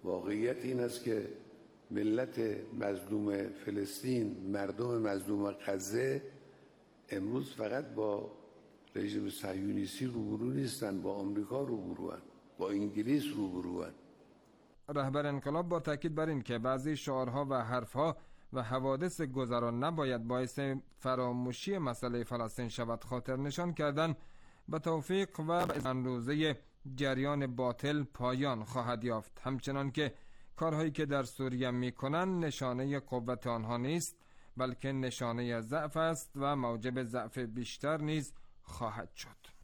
واقعیت این است که ملت مظلوم فلسطین، مردم مظلوم غزه امروز فقط با رژیم صهیونیستی روبرو نیستن، با آمریکا روبروان، با انگلیس روبروان. رهبر انقلاب با تاکید بر این که بعضی شعارها و حرفها و حوادث گذران نباید باعث فراموشی مسئله فلسطین شود خاطر نشان کردن به توفیق و به امروزه جریان باطل پایان خواهد یافت. همچنان که کارهایی که در سوریه میکنن نشانه قوت آنها نیست، بلکه نشانه ضعف است و موجب ضعف بیشتر نیز خواهد شد.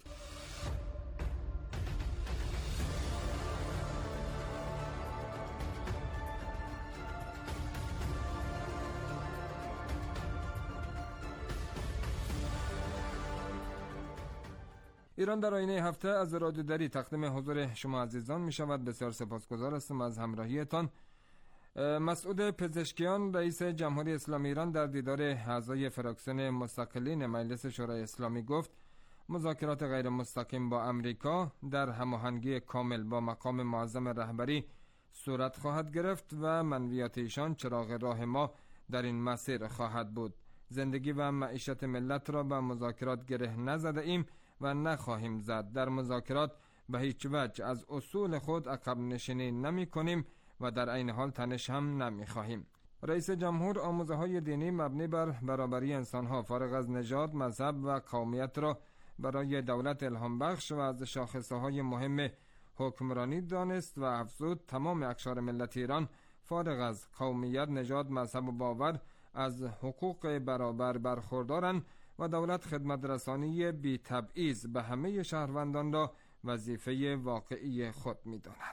ایران در آینه هفته از رادیو دری تقدیم حضور شما عزیزان می شود. بسیار سپاسگزار هستم از همراهیتان. مسعود پزشکیان رئیس جمهوری اسلامی ایران در دیدار اعضای فراکسیون مستقلین مجلس شورای اسلامی گفت مذاکرات غیر مستقیم با امریکا در هماهنگی کامل با مقام معظم رهبری صورت خواهد گرفت و منویات ایشان چراغ راه ما در این مسیر خواهد بود. زندگی و معیشت ملت را به مذاکرات گره نزده ایم و نخواهیم زد. در مذاکرات به هیچ وجه از اصول خود عقب نشینی نمی کنیم و در عین حال تنش هم نمی خواهیم. رئیس جمهور آموزه‌های دینی مبنی بر برابری انسان‌ها فارغ از نژاد، مذهب و قومیت را برای دولت الهام بخش و از شاخصه‌های مهم حکمرانی دانست و افزود تمام اقشار ملت ایران فارغ از قومیت، نژاد، مذهب و باور از حقوق برابر برخوردارند و دولت خدمت رسانی بی تبعیض به همه شهروندان را وظیفه واقعی خود می‌داند.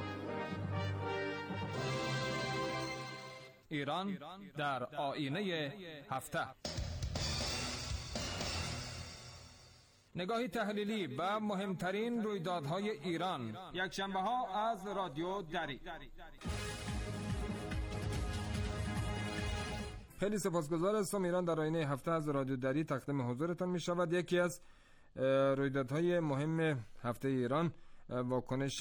ایران در آینه هفته. نگاهی تحلیلی به مهمترین رویدادهای ایران، یک شنبه ها از رادیو دری. خیلی سپاسگزار هستم. ایران در آینه هفته از رادیو دری تقدیم حضورتان می شود. یکی از رویدادهای مهم هفته ایران واکنش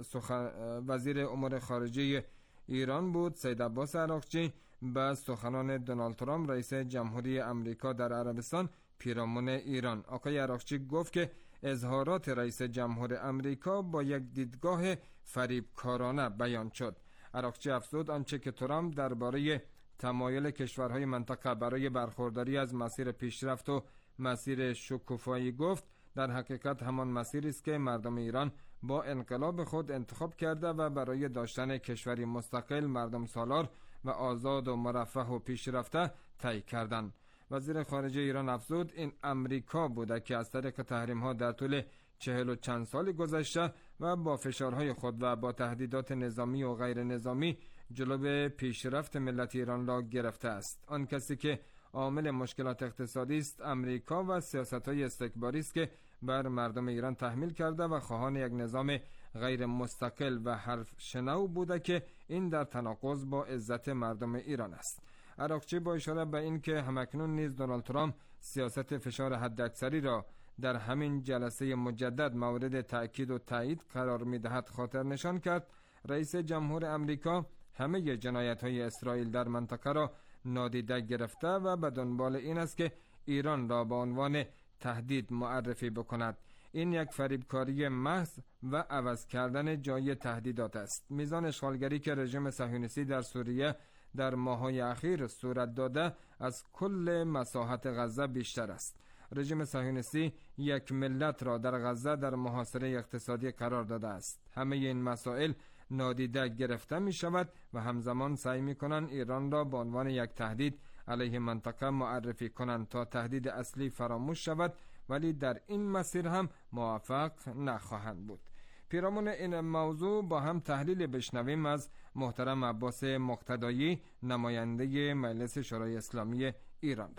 وزیر امور خارجه ایران بود، سید عباس عراقچی، به سخنان دونالد ترامپ رئیس جمهوری امریکا در عربستان پیرامون ایران. آقای عراقچی گفت که اظهارات رئیس جمهور امریکا با یک دیدگاه فریبکارانه بیان شد. عراقچی افزود آنچه که ترامپ درباره تمایل کشورهای منطقه برای برخورداری از مسیر پیشرفت و مسیر شکوفایی گفت در حقیقت همان مسیری است که مردم ایران با انقلاب خود انتخاب کرده و برای داشتن کشوری مستقل، مردم سالار و آزاد و مرفه و پیشرفته طی کردند. وزیر خارجه ایران افزود این امریکا بوده که از طریق تحریم‌ها در طول 40 و چند سال گذشته و با فشارهای خود و با تهدیدات نظامی و غیر نظامی جلو پیشرفت ملت ایران را گرفته است. آن کسی که عامل مشکلات اقتصادی است امریکا و سیاست‌های استکباری است که بر مردم ایران تحمیل کرده و خواهان یک نظام غیر مستقل و حرف شنو بوده که این در تناقض با عزت مردم ایران است. عراقچی با اشاره به این که همکنون نیز دونالد ترامپ سیاست فشار حداکثری را در همین جلسه مجدد مورد تأکید و تایید قرار می‌دهد خاطر نشان کرد رئیس جمهور امریکا همه جنایت‌های اسرائیل در منطقه را نادیده گرفته و به دنبال این است که ایران را به عنوان تهدید معرفی بکند. این یک فریبکاری محض و عوض کردن جای تهدیدات است. میزان اشغالگری که رژیم صهیونیستی در سوریه در ماه‌های اخیر صورت داده از کل مساحت غزه بیشتر است. رژیم صهیونیستی یک ملت را در غزه در محاصره اقتصادی قرار داده است. همه این مسائل نادیده گرفته می شود و همزمان سعی می کنند ایران را به عنوان یک تهدید علیه منطقه معرفی کنند تا تهدید اصلی فراموش شود، ولی در این مسیر هم موفق نخواهند بود. پیرامون این موضوع با هم تحلیل بشنویم از محترم عباس مقتدایی، نماینده مجلس شورای اسلامی ایران.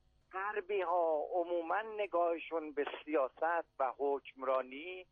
غربی ها عموما نگاهشون به سیاست و حکمرانی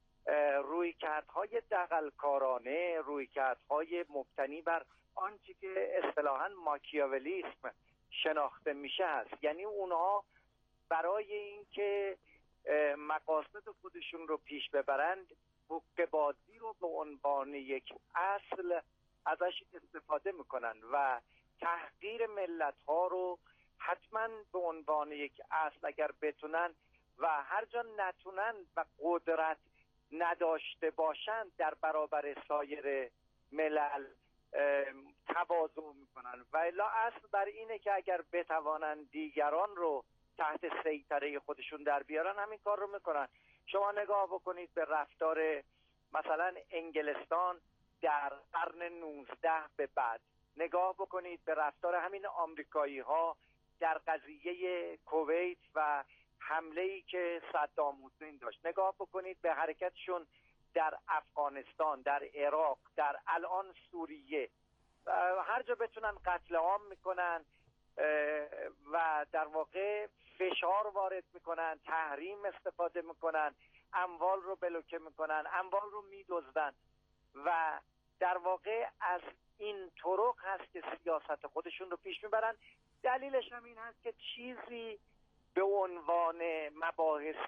رویکردهای دغل‌کارانه، رویکردهای مبتنی بر آنچه که اصطلاحاً ماکیاولیسم شناخته میشه است. یعنی اونها برای اینکه مقاصد خودشون رو پیش ببرند حقه‌بازی رو به عنوان یک اصل ازش استفاده میکنن و تحقیر ملت‌ها رو حتما به عنوان یک اصل اگر بتونن و هر جا نتونن و قدرت نداشته باشند در برابر سایر ملل تواضع میکنن و الا اصل بر اینه که اگر بتوانن دیگران رو تحت سیطره خودشون در بیارن همین کار رو میکنن. شما نگاه بکنید به رفتار مثلا انگلستان در قرن 19 به بعد، نگاه بکنید به رفتار همین آمریکایی ها در قضیه کویت و حمله‌ای که صدام حسین داشت، نگاه بکنید به حرکتشون در افغانستان، در عراق، در الان سوریه، هر جا بتونن قتل عام میکنن و در واقع فشار وارد میکنن، تحریم استفاده میکنن، اموال رو بلوکه میکنن، اموال رو میدزدن و در واقع از این طرق هست که سیاست خودشون رو پیش میبرن. دلیلش هم این هست که چیزی به عنوان مباحث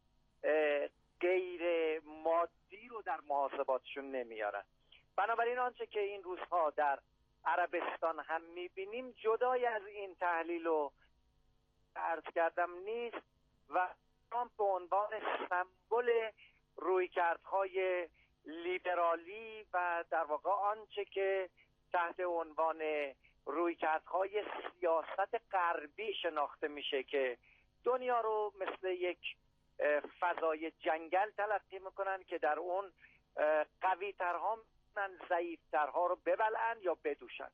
غیر مادی رو در محاسباتشون نمیارن. بنابراین آنچه که این روزها در عربستان هم میبینیم جدای از این تحلیل رو عرض کردم نیست و ترامپ به عنوان سمبل رویکردهای لیبرالی و در واقع آنچه که تحت عنوان رویکردهای سیاست غربی شناخته میشه که دنیا رو مثل یک فضای جنگل تلقی میکنن که در اون قوی ترها ضعیف ترها رو ببلعن یا بدوشن.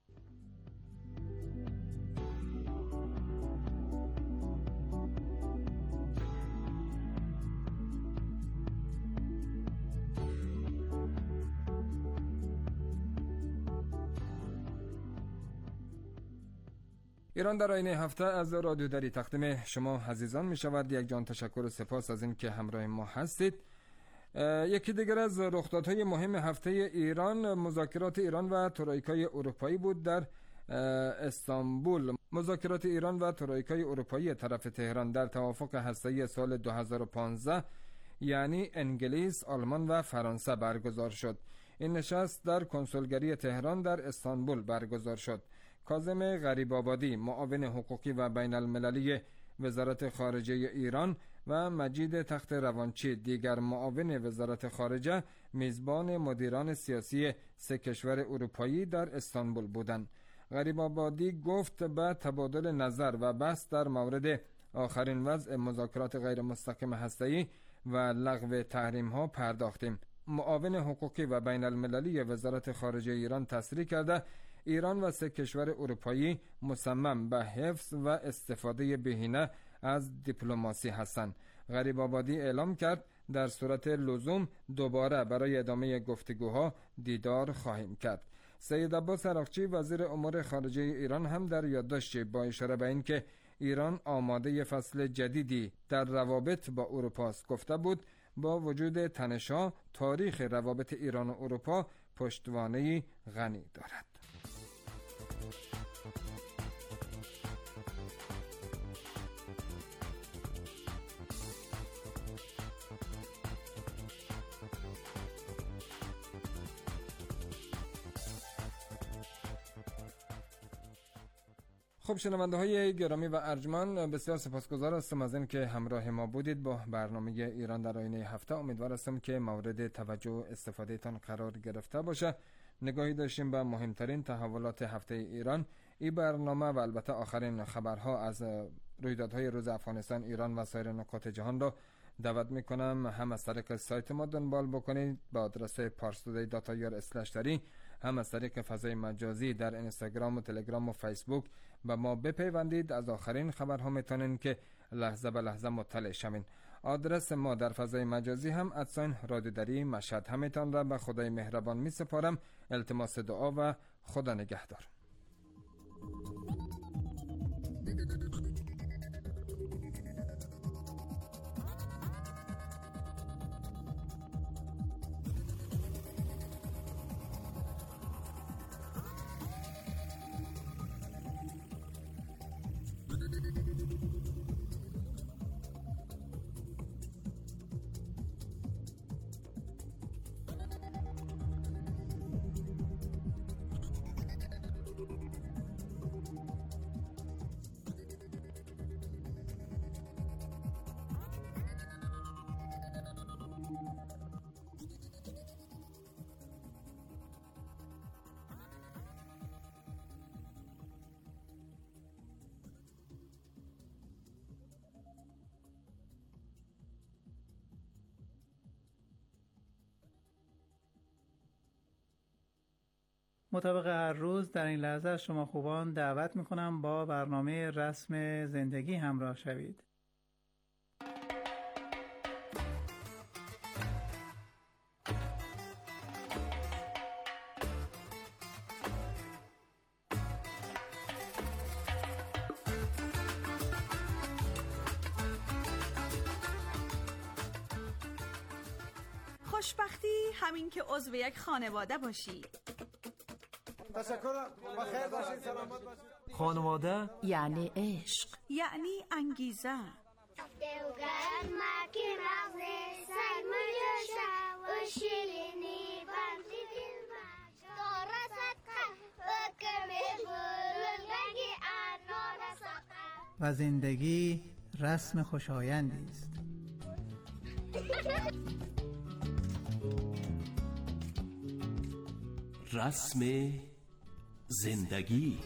ایران در آینه هفته از رادیو دری تقدیم شما عزیزان می شود. یک جان تشکر و سپاس از این که همراه ما هستید. یکی دیگر از رخدادهای مهم هفته ایران مذاکرات ایران و ترویکای اروپایی بود در استانبول. مذاکرات ایران و ترویکای اروپایی طرف تهران در توافق هسته‌ای سال 2015 یعنی انگلیس، آلمان و فرانسه برگزار شد. این نشست در کنسولگری تهران در استانبول برگزار شد. کاظم غریب‌آبادی معاون حقوقی و بین المللی وزارت خارجه ایران و مجید تخت روانچی دیگر معاون وزارت خارجه میزبان مدیران سیاسی سه کشور اروپایی در استانبول بودند. غریب‌آبادی گفت به تبادل نظر و بحث در مورد آخرین وضع مذاکرات غیر مستقیم هسته‌ای و لغو تحریم‌ها پرداختیم. معاون حقوقی و بین المللی وزارت خارجه ایران تصریح کرده ایران و سه کشور اروپایی مصمم به حفظ و استفاده بهینه از دیپلماسی هستند. غریب‌آبادی اعلام کرد در صورت لزوم دوباره برای ادامه گفتگوها دیدار خواهیم کرد. سید عباس عراقچی وزیر امور خارجه ایران هم در یادداشتی با اشاره به اینکه ایران آماده فصل جدیدی در روابط با اروپا است گفته بود با وجود تنش‌ها تاریخ روابط ایران و اروپا پشتوانه‌ای غنی دارد. خب شنونده های گرامی و ارجمند، بسیار سپاسگزار هستم از این که همراه ما بودید با برنامه ایران در آینه هفته. امیدوار هستم که مورد توجه و استفاده تان قرار گرفته باشه. نگاهی داشتیم به مهمترین تحولات هفته ایران. این برنامه و البته آخرین خبرها از رویدادهای روز افغانستان، ایران و سایر نقاط جهان را دعوت میکنم هم از طریق سایت ما دنبال بکنید با آدرس parstoday.ir/dari، هم از طریق فضای مجازی در اینستاگرام و تلگرام و فیسبوک با ما بپیوندید. از آخرین خبرها میتونین که لحظه به لحظه مطلع شوین. آدرس ما در فضای مجازی هم @رادیو دری مشهد. همیتان را به خدای مهربان می سپارم. التماس دعا و خدا نگهدار. مطابق هر روز در این لحظه شما خوبان دعوت میکنم با برنامه رسم زندگی همراه شوید. خوشبختی همین که عضو یک خانواده باشی. تشکر. بخیر باشید، سلامت باشید. خانواده یعنی عشق، یعنی انگیزه. و زندگی رسم خوشایندی است. رسم زندگی.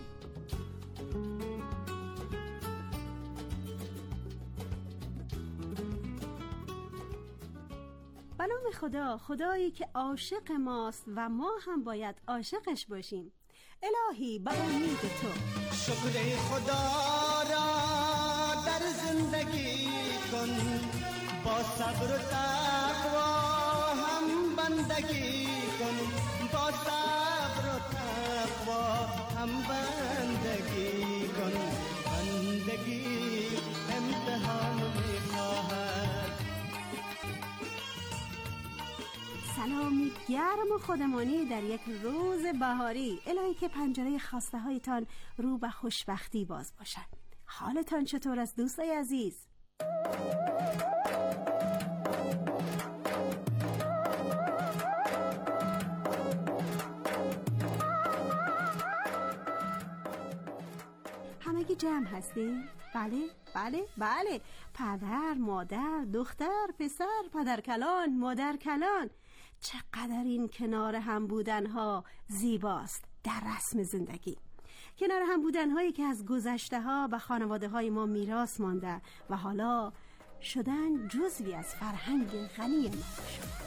به نام خدا، خدایی که عاشق ماست و ما هم باید عاشقش باشیم. الهی به امید تو شکر خدا را در زندگی کن، با صبر و تقوا هم بندگی کن، با صبر و تقوا هم بندگی کن. بندگی امتحان می‌خواهد. سلامی گرم و خودمانی در یک روز بهاری. الهی که پنجره خواسته هایتان رو به خوشبختی باز باشد. حالتان چطور است دوستای عزیز؟ همگی جمع هستیم؟ بله بله بله. پدر، مادر، دختر، پسر، پدر کلان، مادر کلان. چقدر این کنار هم بودنها زیباست در رسم زندگی. کنار هم بودنهایی که از گذشته ها و خانواده های ما میراث مانده و حالا شدن جزوی از فرهنگ غنی ما شد.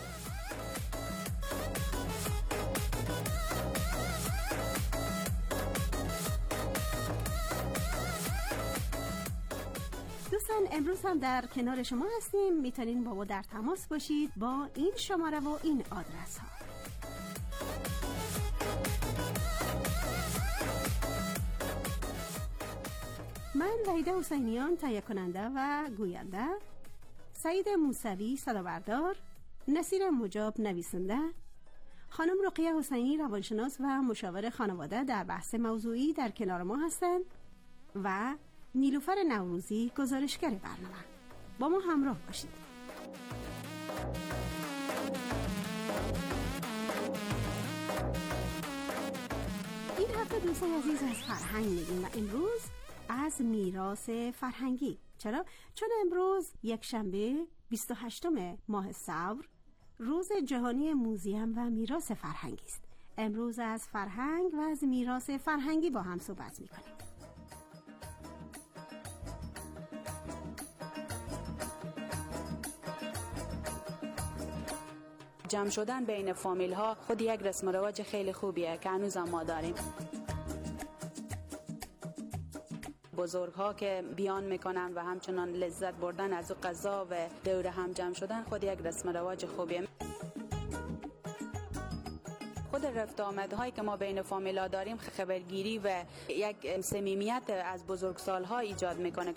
دوستان امروز هم در کنار شما هستیم. میتونین با ما در تماس باشید با این شماره و این آدرس ها. من وحیده حسینیان تهیه کننده و گوینده، سعید موسوی صدابردار، نصیر مجاب نویسنده، خانم رقیه حسینی روانشناس و مشاور خانواده در بحث موضوعی در کنار ما هستند و نیلوفر نوروزی گزارشگر برنامه. با ما همراه باشید. این هفته دوستان عزیز از فرهنگ میگیم و امروز از میراث فرهنگی. چرا؟ چون امروز یک شنبه 28 ماه ثور روز جهانی موزیم و میراث فرهنگی است. امروز از فرهنگ و از میراث فرهنگی با هم صحبت میکنیم. جمع شدن بین فامیل ها خود یک رسم و رواج خیلی خوبیه که هنوز ما داریم. بزرگ ها که بیان میکنن و همچنان لذت بردن از غذا و دور هم جمع شدن خود یک رسم و رواج خوبیه. خود رفت آمد هایی که ما بین فامیل ها داریم خبرگیری و یک صمیمیت از بزرگسال ها ایجاد میکنه.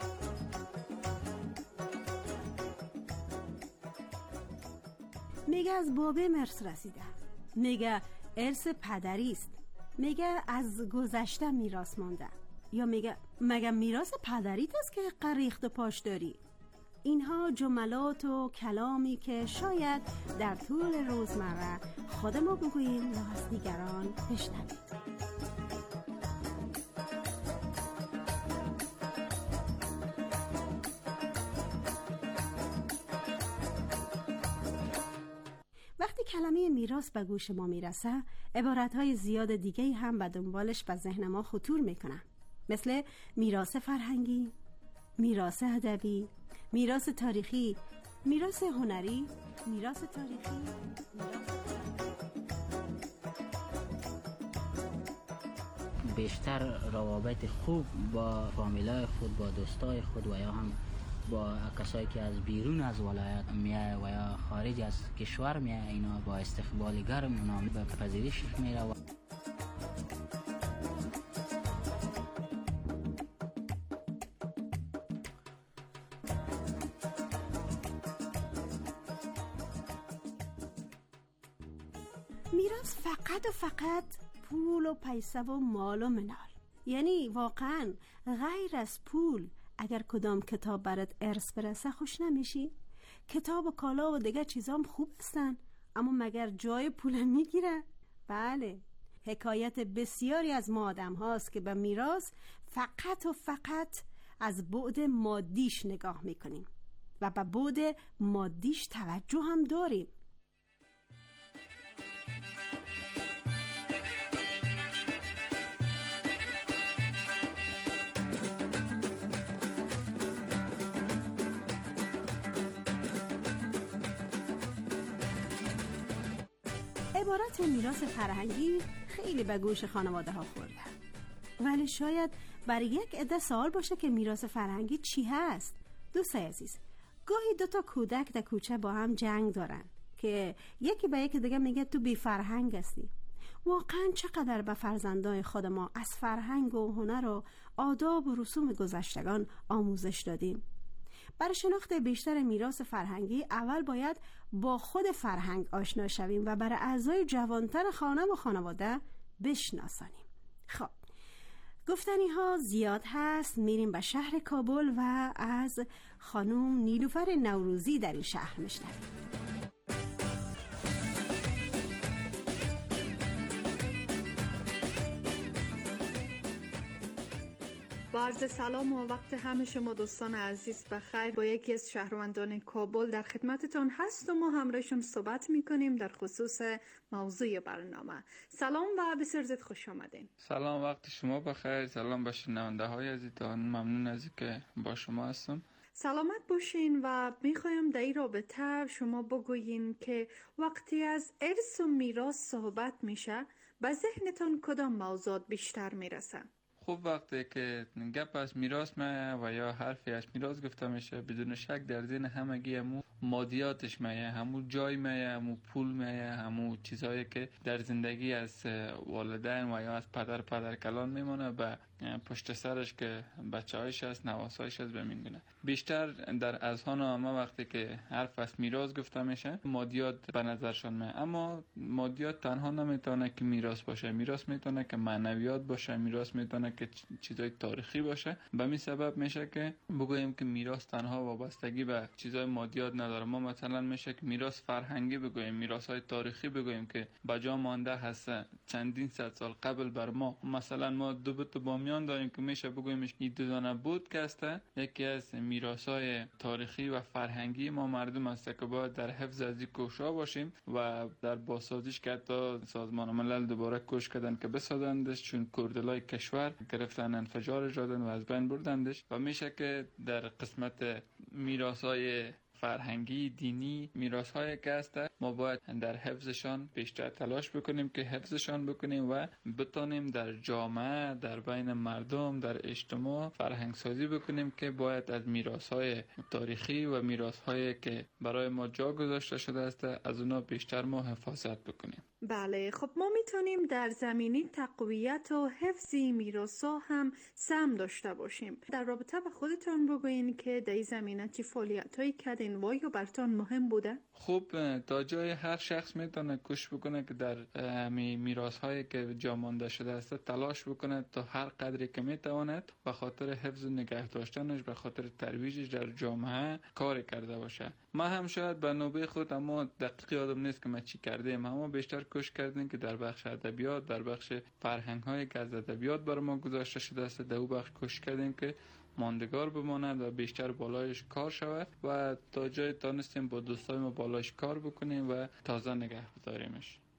میگه از بابه مرس رسیده، میگه ارث پدری است، میگه از گذشته میراث مانده، یا مگه میراث پدریت است که قریخت و پاش داری. اینها جملات و کلامی که شاید در طول روزمره خود ما بگوییم یا از دیگران بشنویم. وقتی کلمه میراث به گوش ما میرسه، عبارتهای زیاد دیگه هم به دنبالش به ذهن ما خطور میکنن، مثل میراث فرهنگی، میراث ادبی، میراث تاریخی، میراث هنری، میراث تاریخی، بیشتر روابط خوب با فامیلای خود، با دوستای خود و یا هم با کسایی که از بیرون از ولایت میای و یا خارج از کشور میای، اینا با استقبال گرم اونا به پذیرش میره. میراث فقط و فقط پول و پیسه و مال و منال، یعنی واقعا غیر از پول اگر کدام کتاب برات ارث برسه خوش نمیشی؟ کتاب و کالا و دیگه چیزام خوب هستن، اما مگر جای پول میگیره؟ بله، حکایت بسیاری از ما آدم هاست که به میراث فقط و فقط از بعد مادیش نگاه میکنیم و به بعد مادیش توجه هم داریم. عبارت میراث فرهنگی خیلی به گوش خانواده ها خورده، ولی شاید برای یک عده سوال باشه که میراث فرهنگی چی هست؟ دوستای عزیز، گاهی دوتا کودک در کوچه با هم جنگ دارن که یکی به یکی دیگه میگه تو بی فرهنگ هستی. واقعا چقدر به فرزندان خود ما از فرهنگ و هنر و آداب و رسوم گذشتگان آموزش دادیم؟ برای شناخت بیشتر میراث فرهنگی اول باید با خود فرهنگ آشنا شویم و برای اعضای جوانتر خانه و خانواده بشناسانیم. خب گفتنی ها زیاد هست، میریم به شهر کابل و از خانم نیلوفر نوروزی در این شهر میشنویم. با عرض سلام و وقت همه شما دوستان عزیز بخیر. با یکی از شهروندان کابل در خدمتتان هست و ما همراهشون صحبت میکنیم در خصوص موضوع برنامه. سلام و بسیار زیاد خوش آمدین. سلام، وقت شما بخیر. سلام به شنونده های عزیزتان، ممنون از اینکه با شما هستم. سلامت باشین و میخوایم در این رابطه شما بگویین که وقتی از ارث و میراث صحبت میشه به ذهنتان کدام موضوعات بیشتر میرسه؟ خوب، وقتی که گپ از میراث میاد و یا حرفی از میراث گفته میشه بدون شک در ذهن همگی همون مادیاتش میاد، همون جای میاد، همون پول میاد، همون چیزهایی که در زندگی از والدین و یا از پدر کلان میمونه به پشت سرش که بچه‌هایش هست، نواسایش هست بمینگونه. بیشتر در اذهان همه وقتی که حرف از میراث گفته میشه مادیات به نظرشون میاد، اما مادیات تنها نمیتونه که میراث باشه. میراث میتونه که معنویات باشه، میراث میتونه که چیزای تاریخی باشه. به همین سبب میشه که بگوییم که میراث تنها وابستگی به چیزای مادیات نداره. ما مثلا میشه که میراث فرهنگی بگوییم، میراث‌های تاریخی بگوییم که بجا مانده هست چندین صد سال قبل بر ما. مثلا ما دو بت بامیان داریم که میشه بگوییم این دو دانه بود که است یکی از میراث‌های تاریخی و فرهنگی ما مردم است که باید در حفظ از این کوشا باشیم و در بازسازیش که حتی سازمان ملل دوباره کوشش کردن که بسازندش، چون کردلای کشور گرفتن انفجار جادن و از بین بردندش. و میشه که در قسمت میراث‌های فرهنگی، دینی، میراث‌های که هست ما باید در حفظشان بیشتر تلاش بکنیم که حفظشان بکنیم و بتونیم در جامعه، در بین مردم، در اجتماع فرهنگ سازی بکنیم که باید از میراث‌های تاریخی و میراث‌هایی که برای ما جا گذاشته شده است از اونا بیشتر ما حفاظت بکنیم. بله، خب ما میتونیم در زمینه تقویت و حفظ میراث‌ها هم سهم داشته باشیم. در رابطه با خودتون بگوین که در این زمینه چه فعالیت‌هایی کردین و یا براتون مهم بوده؟ خوب، تا جای هر شخص میتونه کوشش بکنه که در میراث‌هایی که جا مانده شده است تلاش بکنه تا هر قدری که میتواند به خاطر حفظ و نگه داشتنش، به خاطر ترویجش در جامعه کار کرده باشه. ما هم شاید به نوبه خود اما دقیق یادم نیست که ما چی کردیم، اما بیشتر کوشش کردیم که در بخش ادبیات، در بخش فرهنگ‌هایی که از ادبیات بر ما گذاشته شده است در اون بخش کوشش کردیم که ماندگار بماند و بیشتر بالایش کار شود و تا جای تانستیم با دوستای ما بالایش کار بکنیم و تازه نگه بداریمش.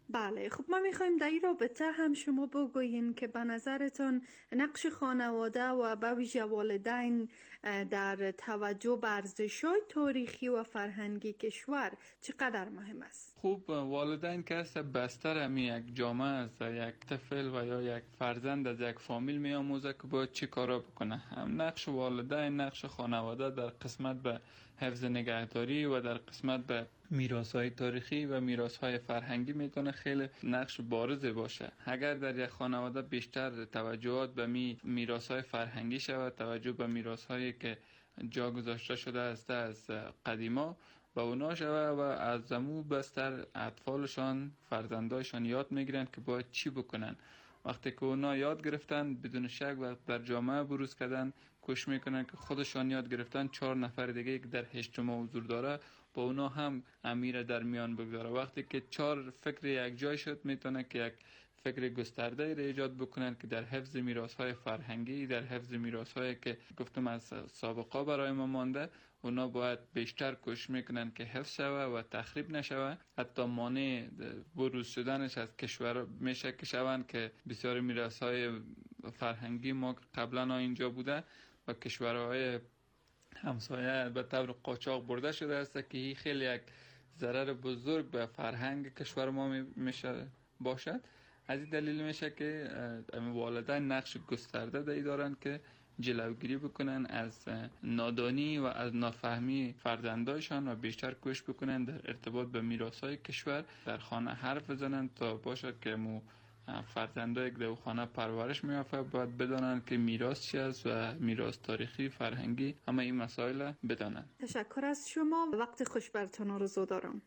بله، خب ما میخوایم در این رابطه هم شما بگویین که به نظرتون نقش خانواده و به ویژه والدین در توجه به ارزش‌های تاریخی و فرهنگی کشور چقدر مهم است؟ خوب، والدین که هست بستر همی یک جامعه است. یک طفل و یا یک فرزند از یک فامیل می آموزه که باید چی کارا بکنه. هم نقش والدین، نقش خانواده در قسمت به حفظ نگهداری و در قسمت به میراث‌های تاریخی و میراث‌های فرهنگی میتونه خیلی نقش بارز باشه. اگر در یک خانواده بیشتر توجهات به میراث‌های فرهنگی شود، توجه به میراث‌هایی که جا گذاشته شده است از قدیما و اونا شود و از زمو بستر اطفالشان، فرزندایشان یاد میگیرن که باید چی بکنن. وقتی که اونا یاد گرفتن، بدون شک وقت در جامعه بروز کردن، کوشش میکنن که خودشان یاد گرفتن 4 نفر دیگه که در اجتماع حضور داره با اونا هم امیر در میان بگذاره. وقتی که 4 فکر یک جای شد، میتونه که یک فکر گسترده را ایجاد بکنن که در حفظ میراث‌های فرهنگی، در حفظ میراث‌هایی که گفتم از سابقه برای ما مانده، اونا باید بیشتر کوشش میکنن که حفظ شود و تخریب نشود. حتی مانع بروز شدنش از کشور میشه که شوند که بسیار میراث‌های فرهنگی ما قبلا اینجا بوده و کشورهای همسایه به طور قاچاق برده شده است که خیلی یک ضرر بزرگ به فرهنگ کشور ما میشه باشد. از این دلیل میشه که والدین نقش گسترده دارن که جلوگیری بکنن از نادانی و از نافهمی فرزندایشان و بیشتر کوشش بکنن در ارتباط به میراث‌های کشور در خانه حرف بزنن تا باشه که فرزندایی که در خانه پرورش میافته باید بدانن که میراث چی است و میراث تاریخی، فرهنگی، همه این مسائل بدانن. تشکر از شما، وقت خوش برتون آرزو دارم.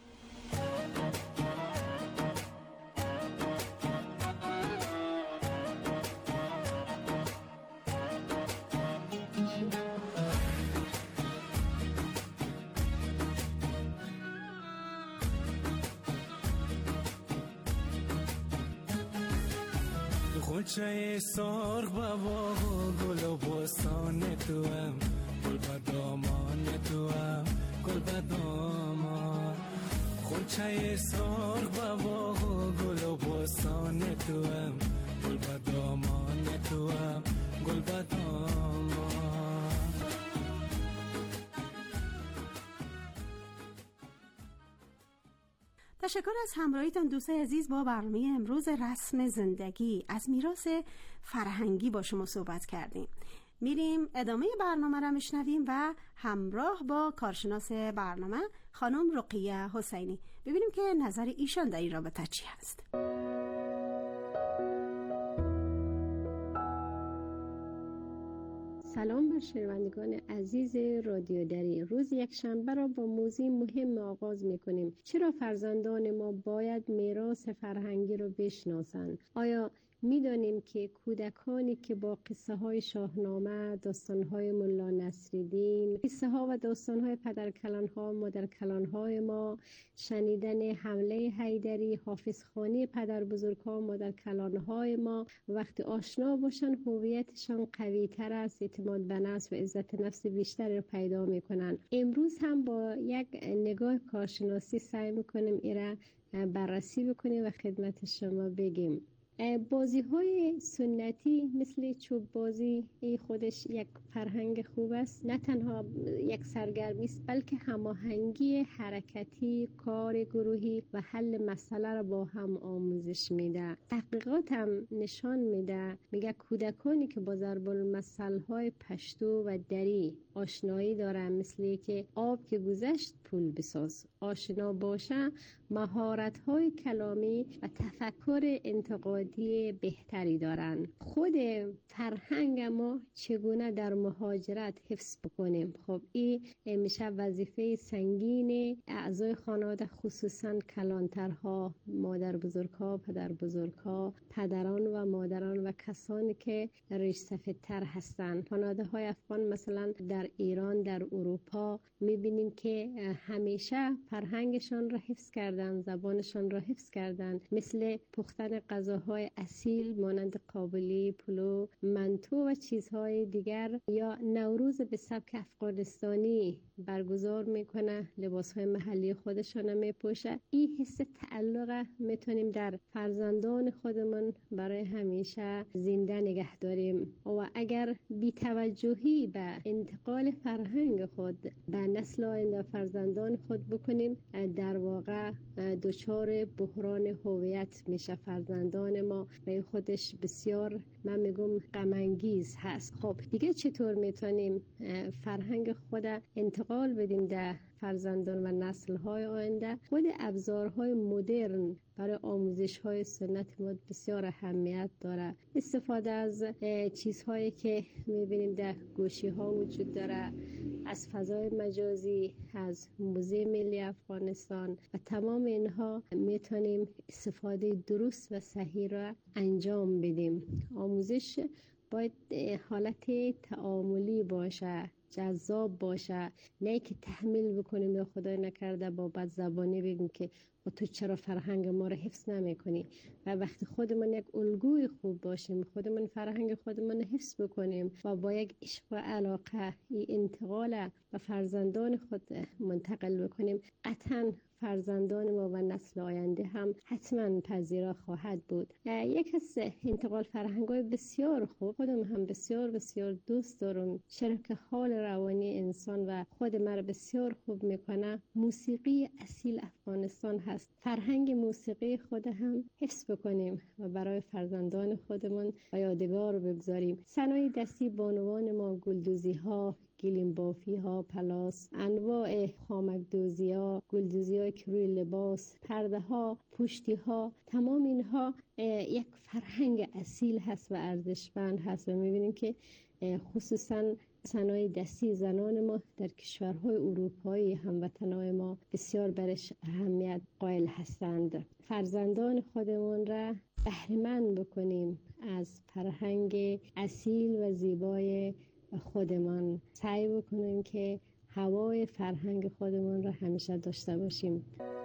خونچه سرخ بابا گل و بستان تو هم، گل بدامان تو هم، گل بدامان. خونچه سرخ بابا گل و بستان تو هم، گل بدامان تو هم، گل بدامان. تشکر از همراهیتان دوستای عزیز با برنامه امروز رسم زندگی. از میراث فرهنگی با شما صحبت کردیم. میریم ادامه برنامه را میشنویم و همراه با کارشناس برنامه خانم رقیه حسینی ببینیم که نظر ایشان در این رابطه چی هست. سلام بر شنوندگان عزیز رادیو دری. روز یکشنبه را با موضوع مهم آغاز می‌کنیم. چرا فرزندان ما باید میراث فرهنگی را بشناسند؟ آیا می‌دانیم که کودکانی که با قصه های شاهنامه، داستان های ملا نصرالدین، قصه ها و داستان های پدرکلان ها، مادرکلان های ما، شنیدن حمله حیدری، حافظخوانی پدر بزرگ ها، مادرکلان های ما، وقتی آشنا باشن هویتشان قوی تر است، اعتماد به نفس و عزت نفس بیشتر رو پیدا میکنن. امروز هم با یک نگاه کارشناسی سعی میکنیم ایرا بررسی بکنیم و خدمت شما بگیم. بازی های سنتی مثل چوب بازی خودش یک فرهنگ خوب است، نه تنها یک سرگرمی است بلکه هماهنگی حرکتی، کار گروهی و حل مسئله را با هم آموزش میده. تحقیقات هم نشان میده، میگه کودکانی که با ضرب المثل های پشتو و دری آشنایی دارن، مثل که آب که گذشت پول بساز، آشنا باشه، مهارت های کلامی و تفکر انتقادی بهتری دارن. خود فرهنگ ما چگونه در مهاجرت حفظ بکنیم؟ خب این میشه وظیفه سنگین اعضای خانواده، خصوصا کلانترها، مادر بزرگها، پدر بزرگها، پدران و مادران و کسانی که ریش سفیدتر هستند. خانواده های افغان مثلا در ایران، در اروپا میبینیم که همیشه فرهنگشان را حفظ کردن، زبانشان را حفظ کردن، مثل پختن غذاهای اصیل مانند قابلی، پلو، منتو و چیزهای دیگر، یا نوروز به سبک افغانستانی برگزار میکنه، لباسهای محلی خودشان را میپوشه. این حس تعلق میتونیم در فرزندان خودمون برای همیشه زنده نگه داریم و اگر بی‌توجهی به انتقال فرهنگ خود به نسل آینده فرزندان خود بکنیم، در واقع دچار بحران هویت میشه فرزندان ما و خودش بسیار، من میگم، غم انگیز هست. خب دیگه چطور میتونیم فرهنگ خود انتقال بدیم در فرزندان و نسل‌های آینده؟ خود ابزارهای مدرن برای آموزش‌های سنت ما بسیار اهمیت داره. استفاده از چیزهایی که می‌بینیم در گوشی‌ها وجود داره، از فضای مجازی، از موزه ملی افغانستان و تمام اینها میتونیم استفاده درست و صحیح را انجام بدیم. آموزش باید حالت تعاملی باشه، جذاب باشه، نه که تحمیل بکنیم یا خدای نکرده با بد زبانی بگیم که تو چرا فرهنگ ما رو حفظ نمی کنی. و وقتی خودمون یک الگوی خوب باشیم، خودمون فرهنگ خودمون حفظ بکنیم و با یک عشق و علاقه این انتقال و فرزندان خود منتقل بکنیم، قطعا فرزندان ما و نسل آینده هم حتما پذیرا خواهد بود. یک از انتقال فرهنگ‌های بسیار خوب، خودم هم بسیار بسیار دوست دارم، چرا که حال روانی انسان و خود مرا بسیار خوب میکنه، موسیقی اصیل افغانستان هست. فرهنگ موسیقی خود هم حفظ بکنیم و برای فرزندان خودمون و یادگار بگذاریم. صنایع دستی بانوان ما، گلدوزی ها، گلیم بافی ها، پلاس، انواع خامک دوزی ها، گلدوزی های که روی لباس، پرده ها، پشتی ها، تمام اینها یک فرهنگ اصیل هست و ارزشمند هست و میبینیم که خصوصا صنایع دستی زنان ما در کشورهای اروپایی هموطنان ما بسیار برش اهمیت قائل هستند. فرزندان خودمون را بهره‌مند بکنیم از فرهنگ اصیل و زیبای خودمان. سعی بکنیم که هوای فرهنگ خودمان را همیشه داشته باشیم.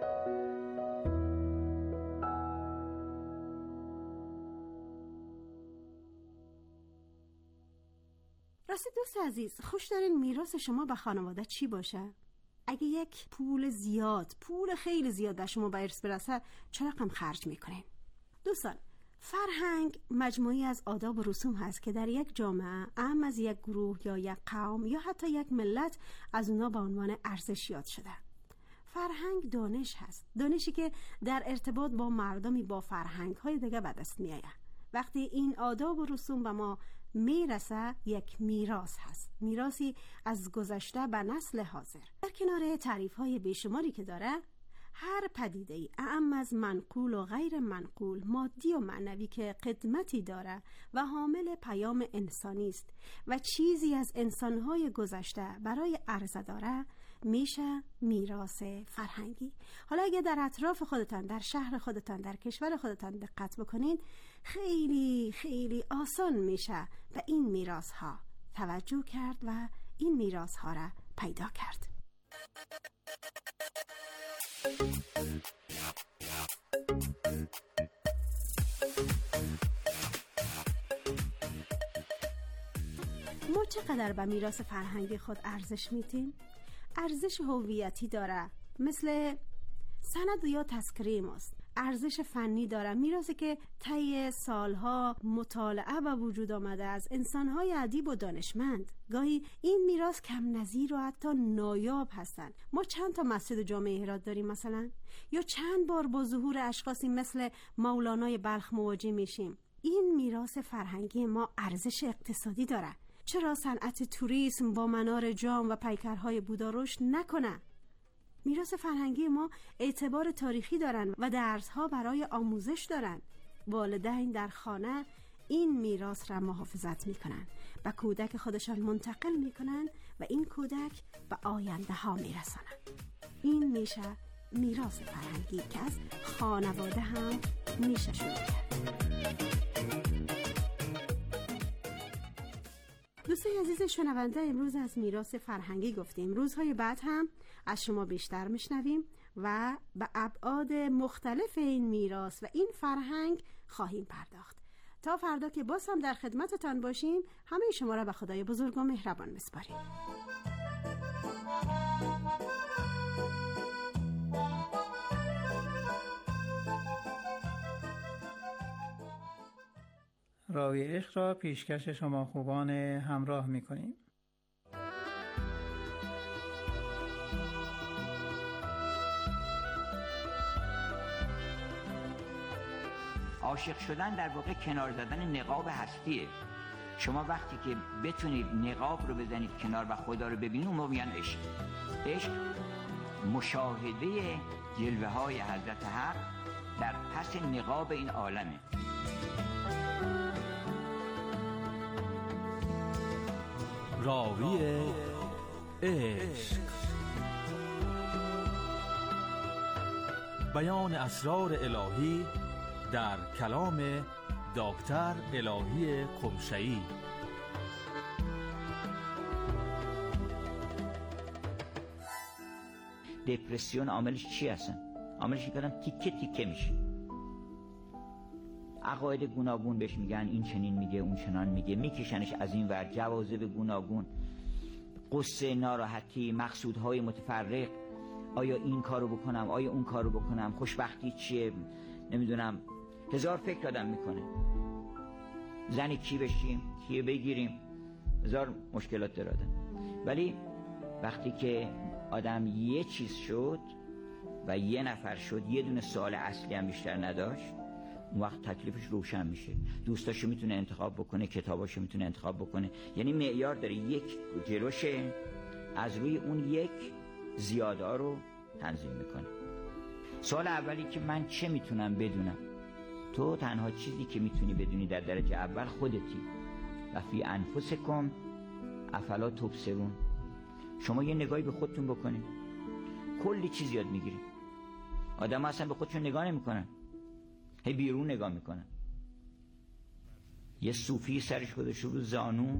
راستی دوست عزیز، خوش دارین میراث شما به خانواده چی باشه؟ اگه یک پول خیلی زیاد به شما به ارث برسه، چه رقم خرج میکنین؟ دوستان، فرهنگ مجموعی از آداب و رسوم هست که در یک جامعه، اهم از یک گروه یا یک قوم یا حتی یک ملت، از اونا به عنوان ارزش یاد شده. فرهنگ دانش هست، دانشی که در ارتباط با مردمی با فرهنگ های دیگه به دست می آید. وقتی این آداب و رسوم به ما میرسه، یک میراث هست، میراثی از گذشته به نسل حاضر. در کنار تعریف های بیشماری که داره، هر پدیده‌ای اعم از منقول و غیر منقول، مادی و معنوی که قدمتی داره و حامل پیام انسانی است و چیزی از انسان‌های گذشته برای عرضه داره، میشه میراث فرهنگی. حالا اگه در اطراف خودتان، در شهر خودتان، در کشور خودتان دقت بکنید، خیلی خیلی آسان میشه به این میراث‌ها توجه کرد و این میراث‌ها را پیدا کرد. ما چقدر به میراث فرهنگی خود ارزش میدیم؟ ارزش هویتی داره، مثل سند یا تذکره ماست. ارزش فنی داره، میراثی که طی سالها مطالعه و وجود آمده از انسانهای ادیب و دانشمند. گاهی این میراث کم نظیر و حتی نایاب هستند. ما چند تا مسجد جامع هرات داریم مثلا، یا چند بار با ظهور اشخاصی مثل مولانای بلخ مواجه میشیم. این میراث فرهنگی ما ارزش اقتصادی داره. چرا صنعت توریسم با منار جام و پیکرهای بودا رشد نکنه؟ میراث فرهنگی ما اعتبار تاریخی دارن و درس‌ها برای آموزش دارن. والدین در خانه این میراث را محافظت میکنن، به کودک خودشان منتقل میکنن و این کودک به آینده ها میرسانن. این میشه میراث فرهنگی که از خانواده هم میشه شروع کرد. دوستای عزیز شنونده، امروز از میراث فرهنگی گفتیم. روزهای بعد هم از شما بیشتر میشنویم و به ابعاد مختلف این میراث و این فرهنگ خواهیم پرداخت. تا فردا که باز هم در خدمتتان باشیم، همه شما را به خدای بزرگ و مهربان میسپاریم. راوی عشق را پیشکش شما خوبان همراه میکنیم. عاشق شدن در واقع کنار زدن نقاب هستیه. شما وقتی که بتونید نقاب رو بزنید کنار و خدا رو ببینید، اون موقع میگن عشق. عشق مشاهده جلوه های حضرت حق در پس نقاب این عالمه. راوی عشق، بیان اسرار الهی در کلام دکتر الهی قمشه‌ای. دپرسیون عاملش چی هستن؟ عاملش این تیکه تیکه میشه. عقاید گوناگون بهش میگن، این چنین میگه اون چنان میگه، میکشنش از این ور، جوازب گوناگون، قصه، ناراحتی، مقصودهای متفرق. آیا این کارو بکنم، آیا اون کارو بکنم، خوشبختی چیه، نمیدونم، هزار فکر آدم میکنه. زن کی بشیم، کیه بگیریم، هزار مشکلات داره آدم. ولی وقتی که آدم یه چیز شد و یه نفر شد، یه دونه سوال اصلی هم بیشتر نداشت، اون وقت تکلیفش روشن میشه. دوستاشو میتونه انتخاب بکنه، کتاباشو میتونه انتخاب بکنه. یعنی معیار داره، یک جلوشه، از روی اون یک زیاده رو تنظیم میکنه. سوال اولی که من چه میتونم بدونم؟ تو تنها چیزی که میتونی بدونی در درجه اول خودتی. و فی انفسکم افلا تبصرون. شما یه نگاهی به خودتون بکنید، کلی چیز یاد میگیرید. آدم ها اصلا به خودشون نگاه نمیکنن، هی بیرون نگاه میکنن. یه صوفی سرش گذاشته بود زانو،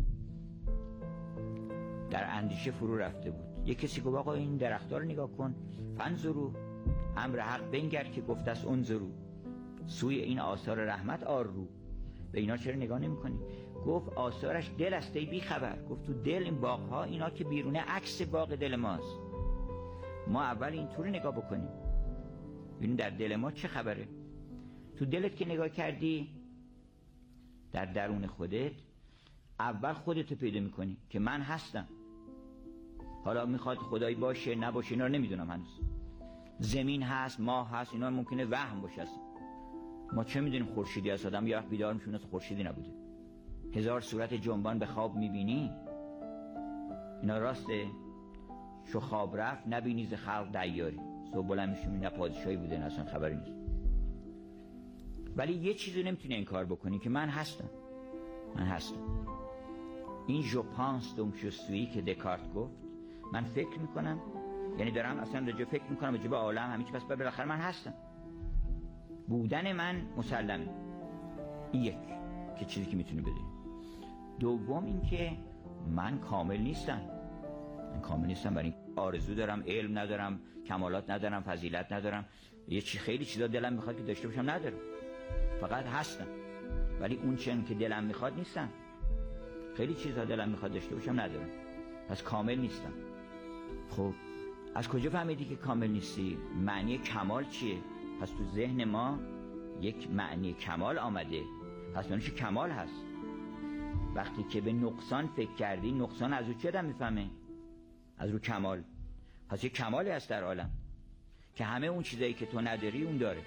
در اندیشه فرو رفته بود. یه کسی گفت آقا این درخت‌ها رو نگاه کن، فانظروا امر حق بنگر که گفته است انظروا سوی این آثار رحمت آر رو. به اینا چرا نگاه نمی‌کنی؟ گفت آثارش دل است ای بی خبر. گفت تو دل این باغ‌ها، اینا که بیرونه عکس باغ دل ماست. ما اول اینطوری نگاه بکنیم ببینیم در دل ما چه خبره. تو دلت که نگاه کردی، در درون خودت اول خودت رو پیدا میکنی که من هستم. حالا میخواد خدایی باشه نباشه اینا رو نمیدونم هنوز. زمین هست، ماه هست، اینا ممکنه وهم باشه هست. ما چه میدونیم خورشیدی هست؟ آدم یا بیدار میشونه خورشیدی نبوده. هزار صورت جنبان به خواب میبینی، اینا راسته؟ شو خواب رفت نبینی ز خلق دیاری. صبح بلند میشونی نه پادشاهی بوده نه اصلا خبری نیست. ولی یه چیزی نمیتونی انکار بکنی که من هستم. من هستم. این جو پانس دوم شستویی که دکارت گفت، من فکر میکنم، یعنی دارم اصلا رجوع فکر میکنم رجوع به عالم همه چی، پس بالاخره من هستم. بودن من مسلمه. این یک که چیزی که میتونی بدونی. دوم این که من کامل نیستم. من کامل نیستم، برای آرزو دارم، علم ندارم، کمالات ندارم، فضیلت ندارم، خیلی چیزا دلم میخواد که داشته باشم ندارم. فقط هستم. ولی اون چن که دلم میخواد نیستم. خیلی چیزا دلم میخواد داشته باشم ندارم. پس کامل نیستم. خب از کجا فهمیدی که کامل نیستی؟ معنی کمال چیه؟ پس تو ذهن ما یک معنی کمال آمده، پس معنیش کمال هست. وقتی که به نقصان فکر کردی، نقصان از رو چه آدم میفهمه؟ از رو کمال. پس یک کمالی هست در عالم که همه اون چیزایی که تو نداری اون داره.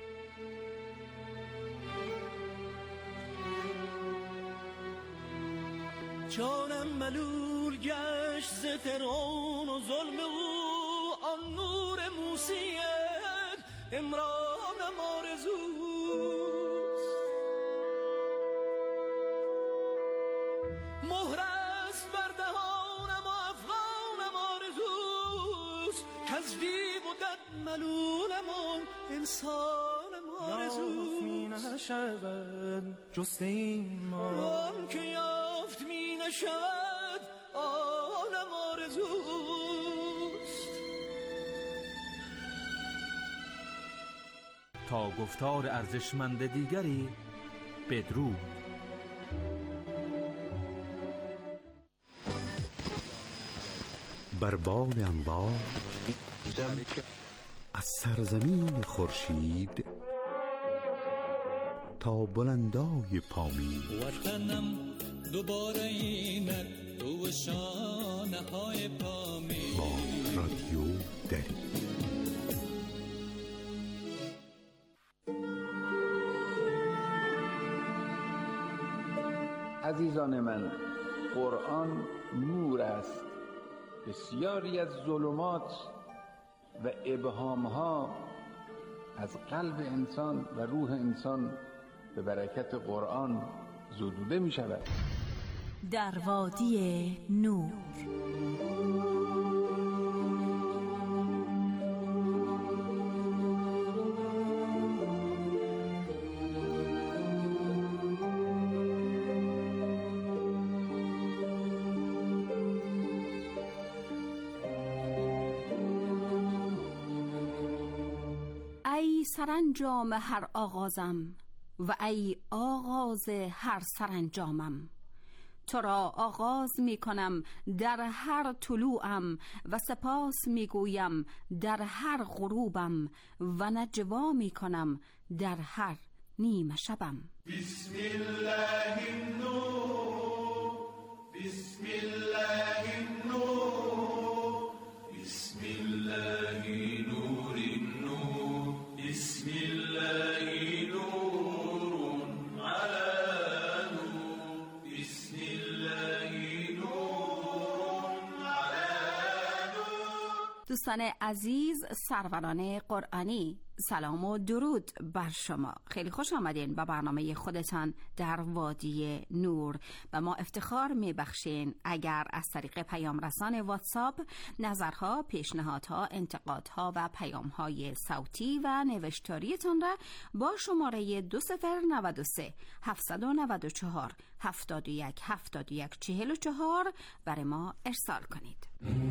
جانم ملول گشت ز فرعون و ظلم او، آن نور موسیت امرانم آرزوست. مهر است بر دهانم و افغانم آرزوست، کز دیو و دد ملولم و انسانم آرزوست. یافت می نشود جست این ما، آن که یافت می نشود آنم آرزوست. تا گفتار ارزشمند دیگری بدرود. بر باد انبار از سرزمین خورشید تا بلندای پامین، وطنم دوباره اینک تو شانه های پامین. با رادیو دری. عزیزان من، قرآن نور است. بسیاری از ظلمات و ابهامها از قلب انسان و روح انسان به برکت قرآن زدوده می شود. در وادی نور. ای سرانجام هر آغازم و ای آغاز هر سرانجامم، تو را آغاز می کنم در هر طلوعم و سپاس می گویم در هر غروبم و نجوا می کنم در هر نیمه شبم. بسم الله النور، بسم الله النور، بسم الله نور النور، بسم الله نور على نور، بسم الله نور على نور. دوستان عزیز، سروران قرآنی، سلام و درود بر شما. خیلی خوش آمدین به برنامه خودتان در وادی نور. و ما افتخار میبخشین اگر از طریق پیام رسان واتساپ نظرها، پیشنهادها، انتقادها و پیامهای صوتی و نوشتاریتان را با شماره 2093 794 71 71 44 برای ما ارسال کنید.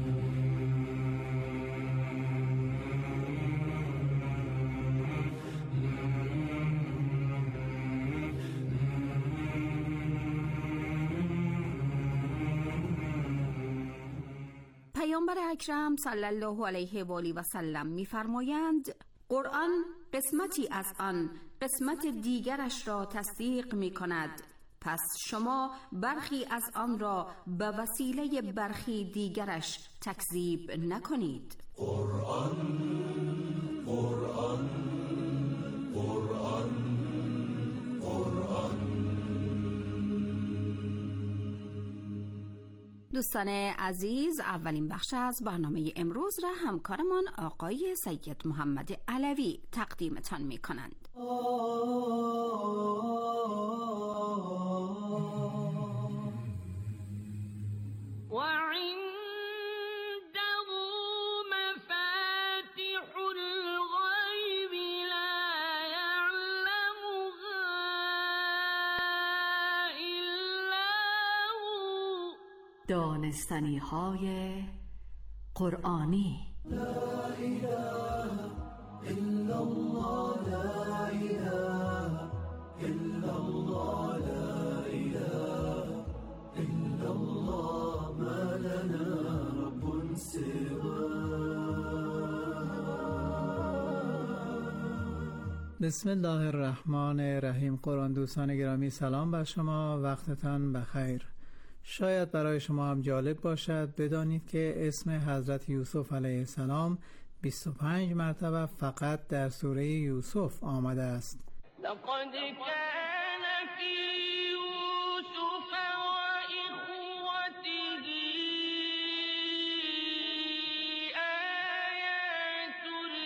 پیامبر اکرم صلی الله علیه و آله و سلم می‌فرمایند قرآن قسمتی از آن قسمت دیگرش را تصدیق می‌کند، پس شما برخی از آن را به وسیله برخی دیگرش تکذیب نکنید. قرآن قرآن قرآن قرآن. دوستان عزیز، اولین بخش از برنامه امروز را همکارمان آقای سید محمد علوی تقدیمتان می کنند. دانستنی های قرآنی. لا اله الا الله، لا اله الا الله، لا اله الا الله، ما لنا رب سواه. بسم الله الرحمن الرحیم. قرآن دوستان گرامی، سلام بر شما، وقتتان بخیر. شاید برای شما هم جالب باشد بدانید که اسم حضرت یوسف علیه السلام 25 مرتبه فقط در سوره یوسف آمده است. لقد كان في يوسف وإخوته آيات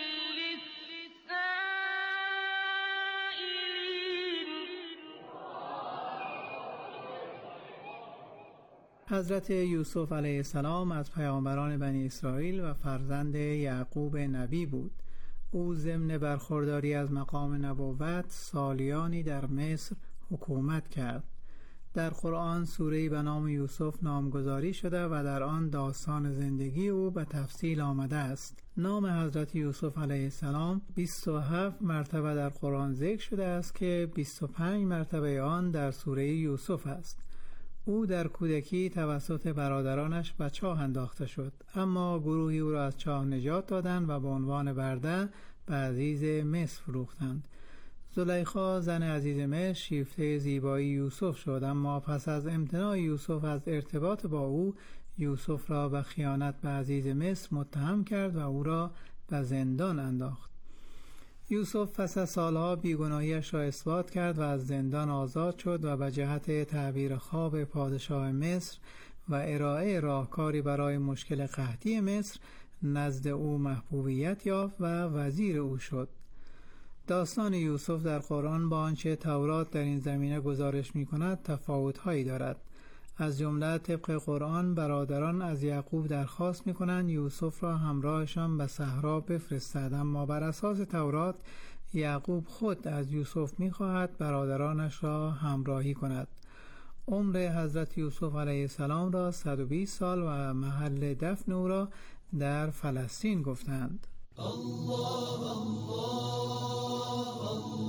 للسائلين. حضرت یوسف علیه السلام از پیامبران بنی اسرائیل و فرزند یعقوب نبی بود. او ضمن برخورداری از مقام نبوت سالیانی در مصر حکومت کرد. در قرآن سوره‌ای به نام یوسف نامگذاری شده و در آن داستان زندگی او به تفصیل آمده است. نام حضرت یوسف علیه السلام 27 مرتبه در قرآن ذکر شده است که 25 مرتبه آن در سوره یوسف است. او در کودکی توسط برادرانش به چاه انداخته شد، اما گروهی او را از چاه نجات دادند و به عنوان برده به عزیز مصر فروختند. زلیخا زن عزیز مصر شیفته زیبایی یوسف شد، اما پس از امتناع یوسف از ارتباط با او، یوسف را به خیانت به عزیز مصر متهم کرد و او را به زندان انداخت. یوسف پس از سالها بیگناهیش را اثبات کرد و از زندان آزاد شد و به جهت تعبیر خواب پادشاه مصر و ارائه راهکاری برای مشکل قحطی مصر نزد او محبوبیت یافت و وزیر او شد. داستان یوسف در قرآن با آنچه تورات در این زمینه گزارش می کند تفاوت‌هایی دارد. از جمله طبق قرآن برادران از یعقوب درخواست می کنند یوسف را همراهشان به صحرا بفرستد، اما بر اساس تورات یعقوب خود از یوسف می خواهد برادرانش را همراهی کند. عمر حضرت یوسف علیه السلام را 120 سال و محل دفن او را در فلسطین گفتند. الله الله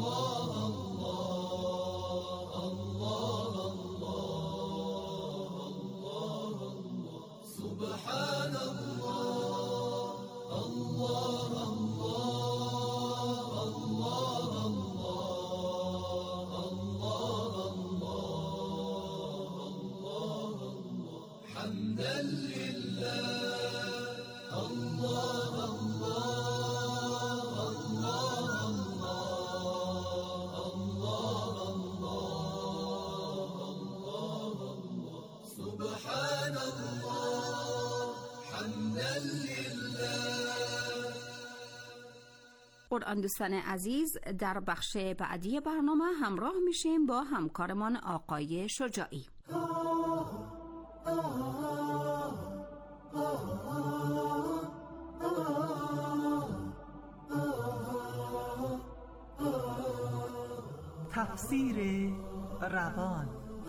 الله الله سبحان الله الله الله الله حمدا لله الله قرآن دوستان عزیز، در بخش بعدی برنامه همراه میشیم با همکارمان آقای شجاعی. تفسیر روان.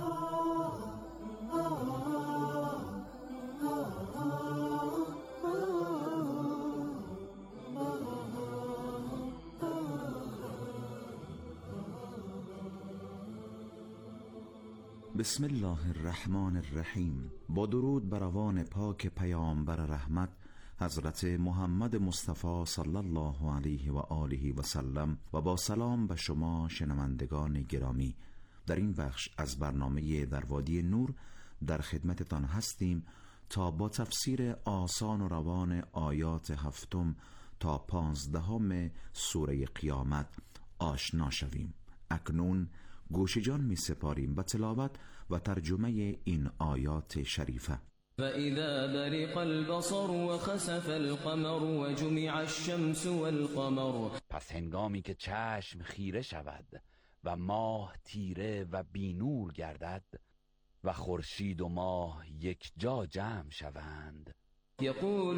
بسم الله الرحمن الرحیم. با درود بر روان پاک پیامبر رحمت حضرت محمد مصطفی صلی الله علیه و آله و سلم و با سلام به شما شنوندگان گرامی، در این بخش از برنامه در وادی نور در خدمتتان هستیم تا با تفسیر آسان و روان آیات 7 تا 15 سوره قیامت آشنا شویم. اکنون گوش جان می سپاریم به تلاوت و ترجمه این آیات شریفه. فإذا برق البصر وخسف القمر وجمع الشمس والقمر. پس هنگامی که چشم خیره شود و ماه تیره و بینور گردد و خورشید و ماه یک جا جمع شوند. یقول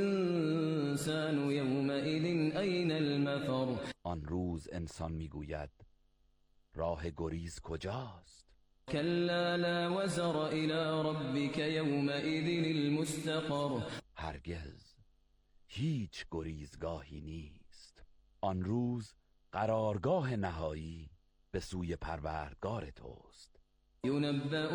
الانسان یومئذ این المفر. آن روز انسان میگوید راه گریز کجاست؟ کلا لا وزر الى ربک یومئذ المستقر. هرگز هیچ گریزگاهی نیست. آن روز قرارگاه نهایی به سوی پروردگار توست. ينبأ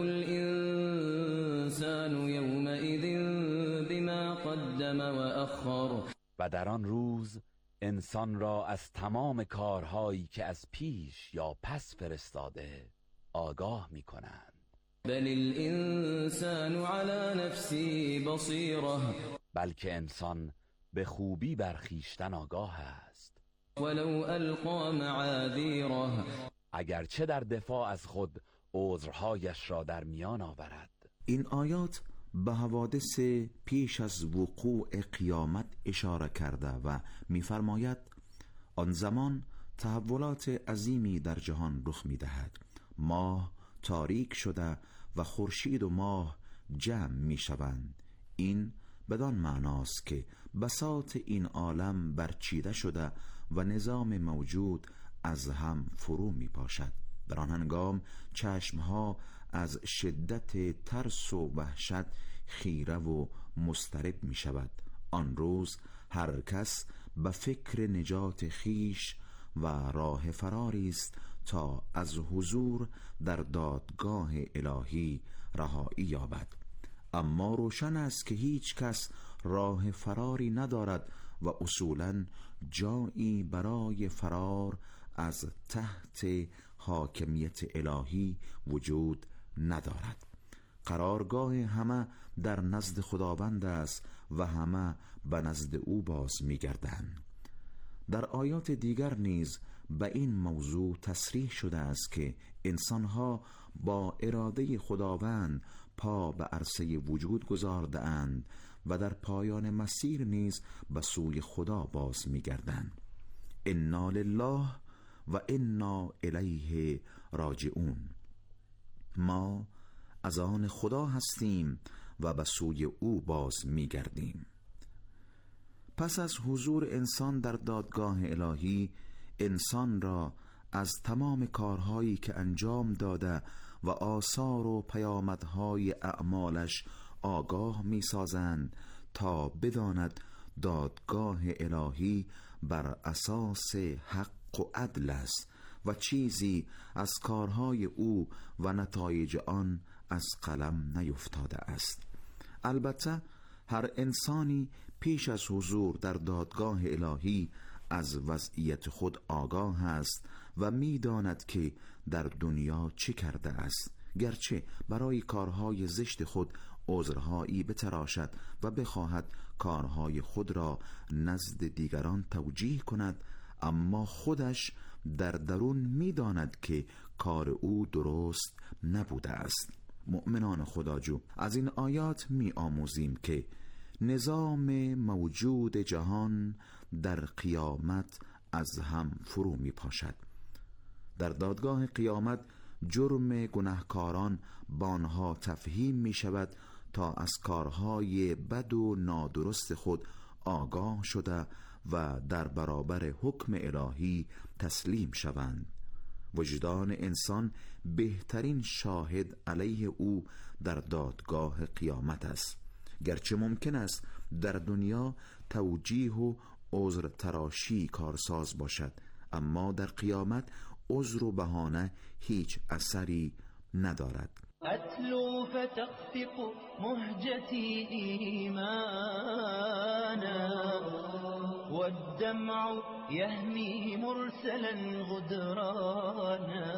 الإنسان يومئذ بما قدم وأخر. و در آن روز انسان را از تمام کارهایی که از پیش یا پس فرستاده آگاه می کنند. بل الانسان على نفسه بصیره. بلکه انسان به خوبی بر خویشتن آگاه است. ولو القا معاذیره. اگرچه در دفاع از خود عذرهایش را در میان آورد. این آیات به حوادث پیش از وقوع قیامت اشاره کرده و می‌فرماید آن زمان تحولات عظیمی در جهان رخ می‌دهد. ماه تاریک شده و خورشید و ماه جمع می‌شوند. این بدان معناست که بساط این عالم برچیده شده و نظام موجود از هم فرو می‌پاشد. در آن هنگام چشمها از شدت ترس و وحشت خیره و مضطرب می شود. آن روز هر کس به فکر نجات خیش و راه فراری است تا از حضور در دادگاه الهی رهایی یابد. اما روشن است که هیچ کس راه فراری ندارد و اصولاً جایی برای فرار از تحت حاکمیت الهی وجود ندارد. قرارگاه همه در نزد خداوند است و همه به نزد او باز می‌گردند. در آیات دیگر نیز به این موضوع تصریح شده است که انسانها با اراده خداوند پا به عرصه وجود گذارده اند و در پایان مسیر نیز به سوی خدا باز می‌گردند. انا لله و انا الیه راجعون. ما از آن خدا هستیم و به سوی او باز می‌گردیم. پس از حضور انسان در دادگاه الهی، انسان را از تمام کارهایی که انجام داده و آثار و پیامدهای اعمالش آگاه می‌سازند تا بداند دادگاه الهی بر اساس حق و عدل است و چیزی از کارهای او و نتایج آن از قلم نیفتاده است. البته هر انسانی پیش از حضور در دادگاه الهی از وضعیت خود آگاه است و می‌داند که در دنیا چه کرده است، گرچه برای کارهای زشت خود عذرهایی بتراشد و بخواهد کارهای خود را نزد دیگران توجیه کند، اما خودش در درون می‌داند که کار او درست نبوده است. مؤمنان خداجو، از این آیات می‌آموزیم که نظام موجود جهان در قیامت از هم فرو می‌پاشد. در دادگاه قیامت جرم گناهکاران با آنها تفهیم می‌شود تا از کارهای بد و نادرست خود آگاه شده و در برابر حکم الهی تسلیم شوند. وجدان انسان بهترین شاهد علیه او در دادگاه قیامت است. گرچه ممکن است در دنیا توجیه و عذر تراشی کارساز باشد، اما در قیامت عذر و بهانه هیچ اثری ندارد. أتلو فتخفق مهجتي إيمانا والدمع يهمي مرسلا غدرانا.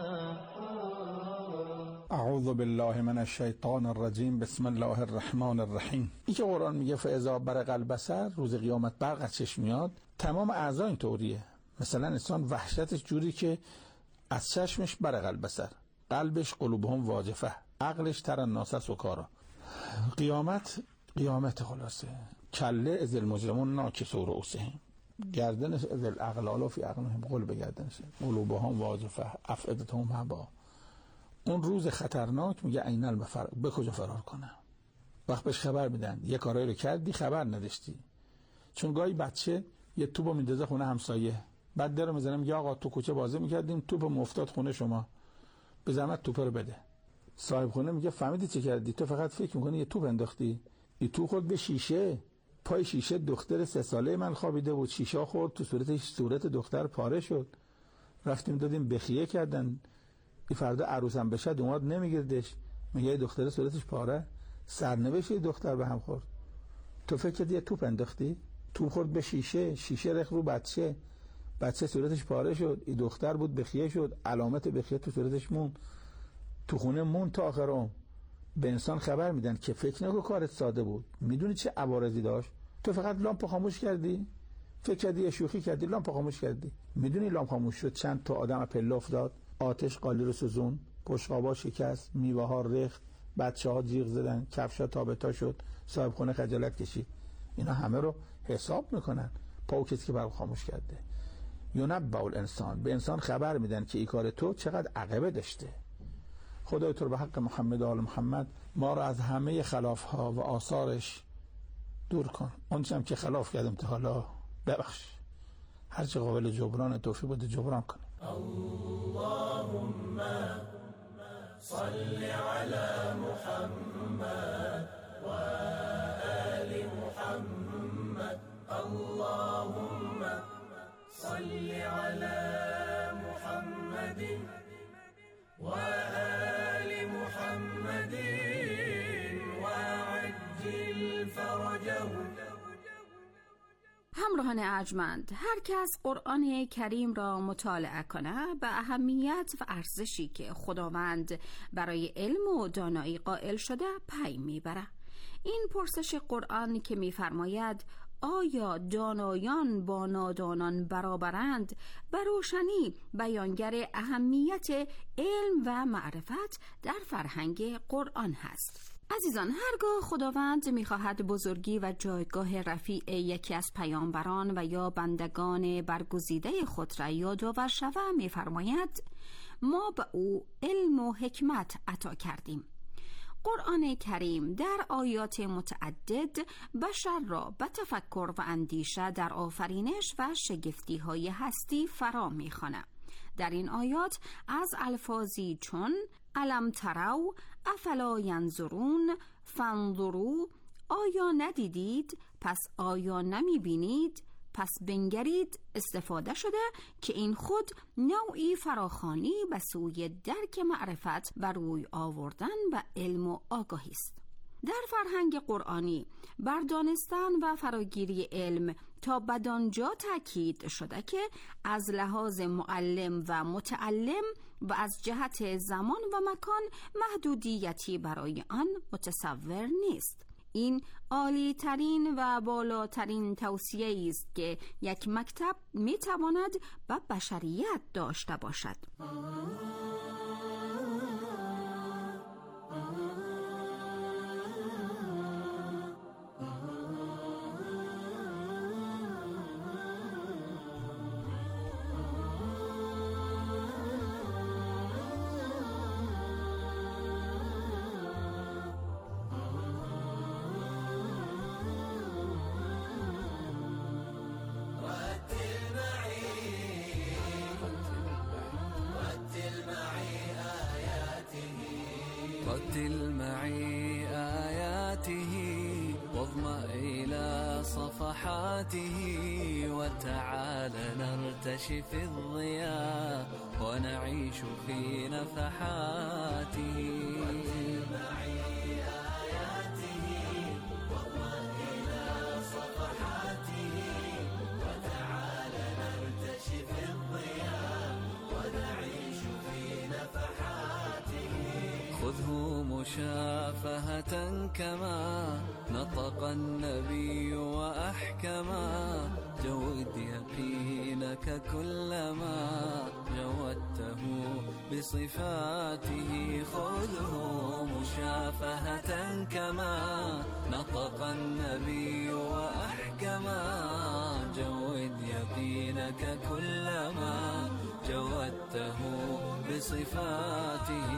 اعوذ بالله من الشیطان الرجیم. بسم الله الرحمن الرحیم. این که قرآن میگه فاذا برق البصر، روز قیامت برق از چشم میاد، تمام اعضا این طوریه. مثلا انسان وحشتش جوری که از چشمش برق البصر، قلبش قلوبهم واجفه، عقلش تر الناس سکارا. قیامت خلاصه. کله از المجرمون ناکسو رؤوسهم، گردنش از الاغلال فی اعناقهم، قلب گردنش، قلوبهم واجفه افئدتهم هوا. اون روز خطرناک میگه عین المفر، به کجا فرار کنم؟ وقت بهش خبر میدن یه کارایی رو کردی خبر نداشتی. چون گاهی بچه یه توپو میندازه خونه همسایه، بعد درو میزنه میگه آقا تو کوچه بازی میکردیم توپو افتاد خونه شما، به زحمت توپ رو بده. صاحب خونه میگه فهمیدی چه کردی؟ تو فقط فکر میکنی یه توپ انداختی. این توپ خورد به شیشه، پای شیشه دختر 3 ساله من خوابیده بود، شیشه خورد تو صورت دختر پاره شد. رفتیم دادیم بخیه کردن. این فردا عروسم بشه اومد نمیگردش، میگه دختر صورتش پاره، سرنوشت دختر به هم خورد. تو فکر کردی یه توپ انداختی؟ توپ خورد به شیشه رخ رو بچه صورتش پاره شد. این دختر بود بخیه شد، علامت بخیه تو صورتش مون، تو خونه مون تا آخر عمر. به انسان خبر میدن که فکر نکن کارت ساده بود. میدونی چه عوارضی داشت؟ تو فقط لامپ خاموش کردی، فکر کردی یه شوخی کردی، لامپ خاموش کردی. میدونی لامپ خاموش شد چند تا آدم پله افتاد، آتش قالی رو سوزون، بشقابا شکست، میوه ها ریخت، بچه‌ها جیغ زدن، کفشا تابتا شد، صاحب خونه خجالت کشید. اینا همه رو حساب میکنن پاو کسی که برق خاموش کرده. ینبأ الانسان، به انسان خبر میدن که این کار تو چقدر عقبه داشته. خدای تو رو به حق محمد و آل محمد ما رو از همه خلافها و آثارش دور کن. اونچه هم که خلاف کردیم تا حالا ببخش، هرچه قابل جبران توفیق بده جبران کن. اللهم صل على محمد وآل محمد اللهم صل على محمد وآل محمد وعجل فرجهم. همراهان ارجمند، هر کس قرآن کریم را مطالعه کنه به اهمیت و ارزشی که خداوند برای علم و دانایی قائل شده پی میبره. این پرسش قرآن که میفرماید آیا دانایان با نادانان برابرند به روشنی بیانگر اهمیت علم و معرفت در فرهنگ قرآن هست. عزیزان، هرگاه خداوند می‌خواهد بزرگی و جایگاه رفیع یکی از پیامبران و یا بندگان برگزیده خود را یادآور شود می‌فرماید ما به او علم و حکمت عطا کردیم. قرآن کریم در آیات متعدد بشر را به تفکر و اندیشه در آفرینش و شگفتی‌های هستی فرا می‌خواند. در این آیات از الفاظی چون الم تروا افلا ینظرون فانظروا آیا ندیدید پس آیا نمی‌بینید پس بنگرید استفاده شده که این خود نوعی فراخوانی به سوی درک معرفت و روی آوردن به علم و آگاهی است. در فرهنگ قرآنی بر دانستن و فراگیری علم تا بدانجا تاکید شده که از لحاظ معلم و متعلم و از جهت زمان و مکان محدودیتی برای آن متصور نیست. این عالی ترین و بالاترین توصیه است که یک مکتب می تواند به بشریت داشته باشد. رتل معي آياته واضمأ إلى صفحاته وتعال نرتشي في الضياء ونعيش في نفحاته. رتل معي آياته واضمأ إلى صفحاته وتعال نرتشي في الضياء ونعيش في نفحاته. خذه مشافهة كما نطق النبي وأحكما جود يقينك كلما جودته بصفاته. خذه مشافهة كما نطق النبي وأحكما جود يقينك كلما جودته بصفاته.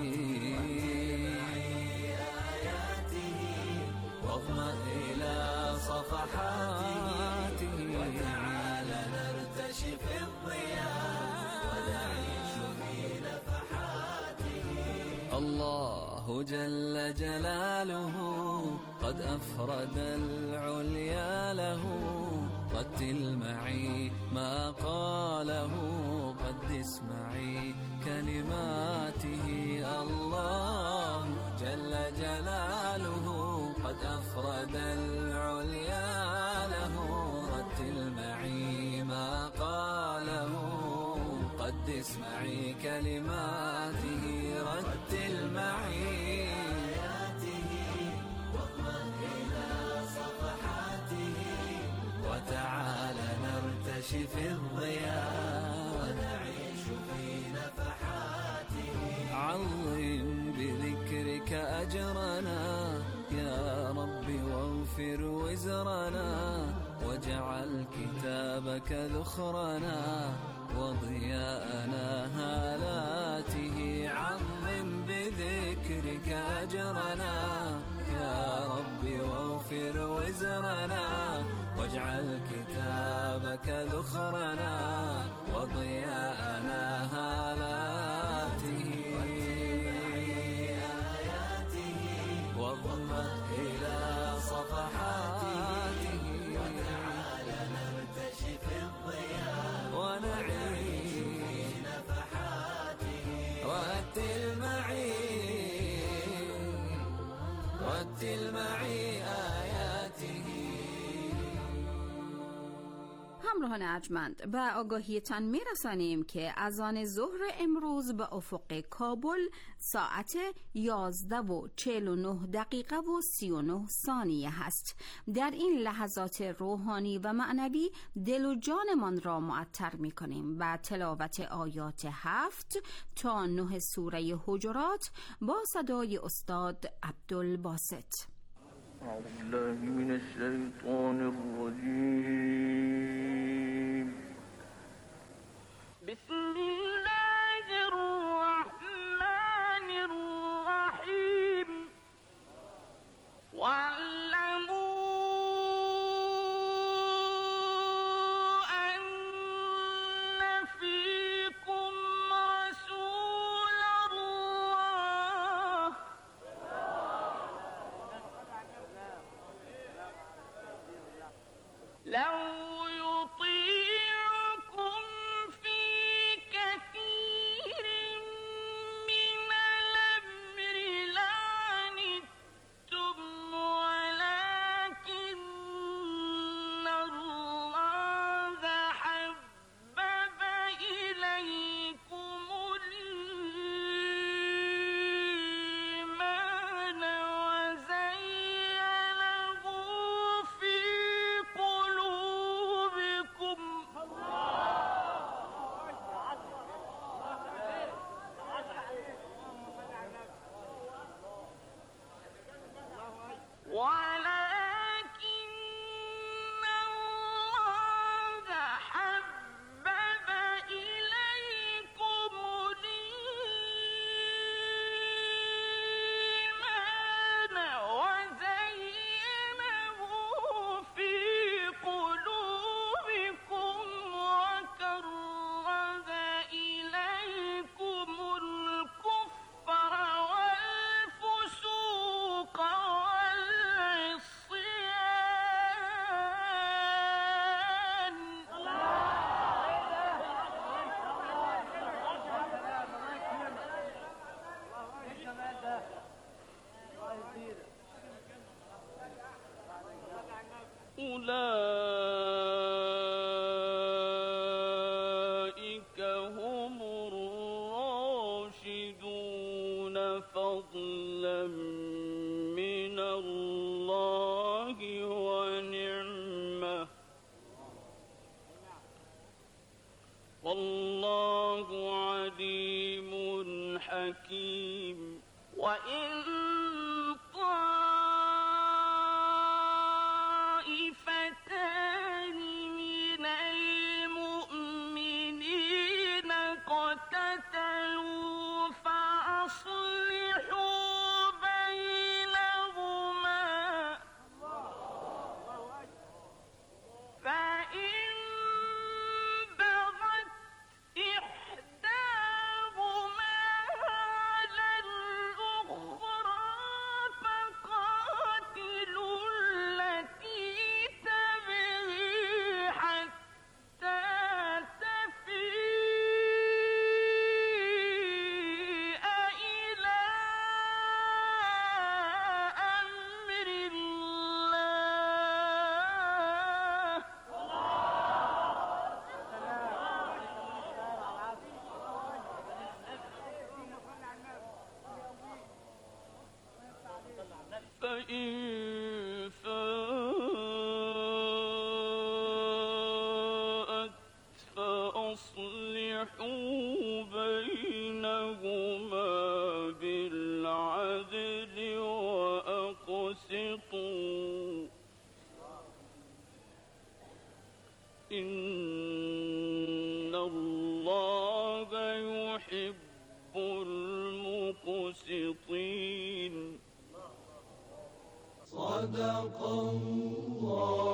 واضمأ إلى صفحاته وتعال نرتشي في الضياء ونعيش في نفحاته. الله جل جلاله قد أفرد العليا له رتل معي ما قاله قدس معي كلماته. الله جل جلاله قد أفرد العليا له رتل معي ما قاله قدس معي كلماته. رتل معي آياته واضمأ إلى صفحاته وتعال نرتشي في الضياء ونعيش في نفحاته. عظم بذكرك أجرنا يا رب واغفر وزرنا واجعل كتابك ذخرنا وضياءنا هالاته. عظم بذكرك أجرنا يا رب واغفر وزرنا واجعل كتابك ذخرنا وضياءنا هالاته. همراهان ارجمند، به آگاهیتان میرسانیم که اذان ظهر امروز به افق کابل ساعت 11:49 هست. در این لحظات روحانی و معنوی دل و جانمان را معطر می‌کنیم و تلاوت آیات 7 تا 9 سوره حجرات با صدای استاد عبدالباسط. أعوذ بالله من الشيطان الرجيم. بسم الله الرحمن الرحيم. لو يطيعكم في كثير من الأمر لعنتم ولكن الله حبب إليكم الإيمان وزينه في قلوبكم ولكن الله حبب إليكم الإيمان وزينه في قلوبكم وكره إليكم الكفر والفسوق والعصيان أولئك هم الراشدون فضلا من الله ونعمة والله عليم حكيم. وإن طائفتان من المؤمنين اقتتلوا فأصلحوا بينهما فإن بغت إحداهما على الأخرى فقاتلوا التي تبغي حتى تفيء إلى أمر الله فإن فاءت فأصلحوا بينهما بالعدل وأقسطوا إن الله يحب المقسطين. صدق الله